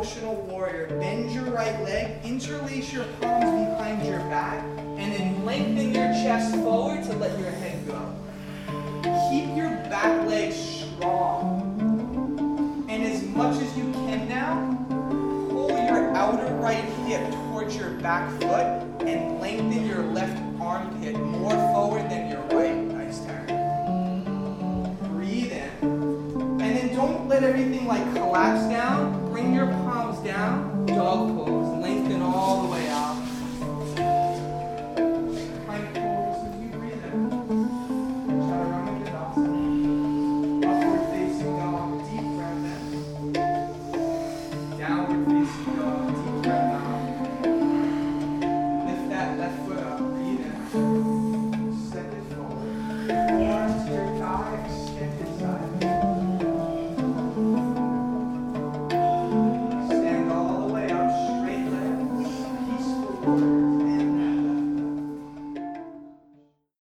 emotional warrior. Bend your right leg, interlace your palms behind your back, and then lengthen your chest forward to let your head go. Keep your back leg strong. And as much as you can now, pull your outer right hip towards your back foot and lengthen your left armpit more forward than your right. Nice turn. Breathe in. And then don't let everything like collapse down. Bring your palms down. Dog pose. Lengthen all the way out. Plank pose as you breathe in. Chaturanga Dandasana. Upward facing dog. Deep breath in. Downward facing dog. Deep breath out. Lift that left foot up. Breathe in. Step it forward. Arms to your thigh. Extend it side. Stand all the way up. Straight legs. Peaceful warrior.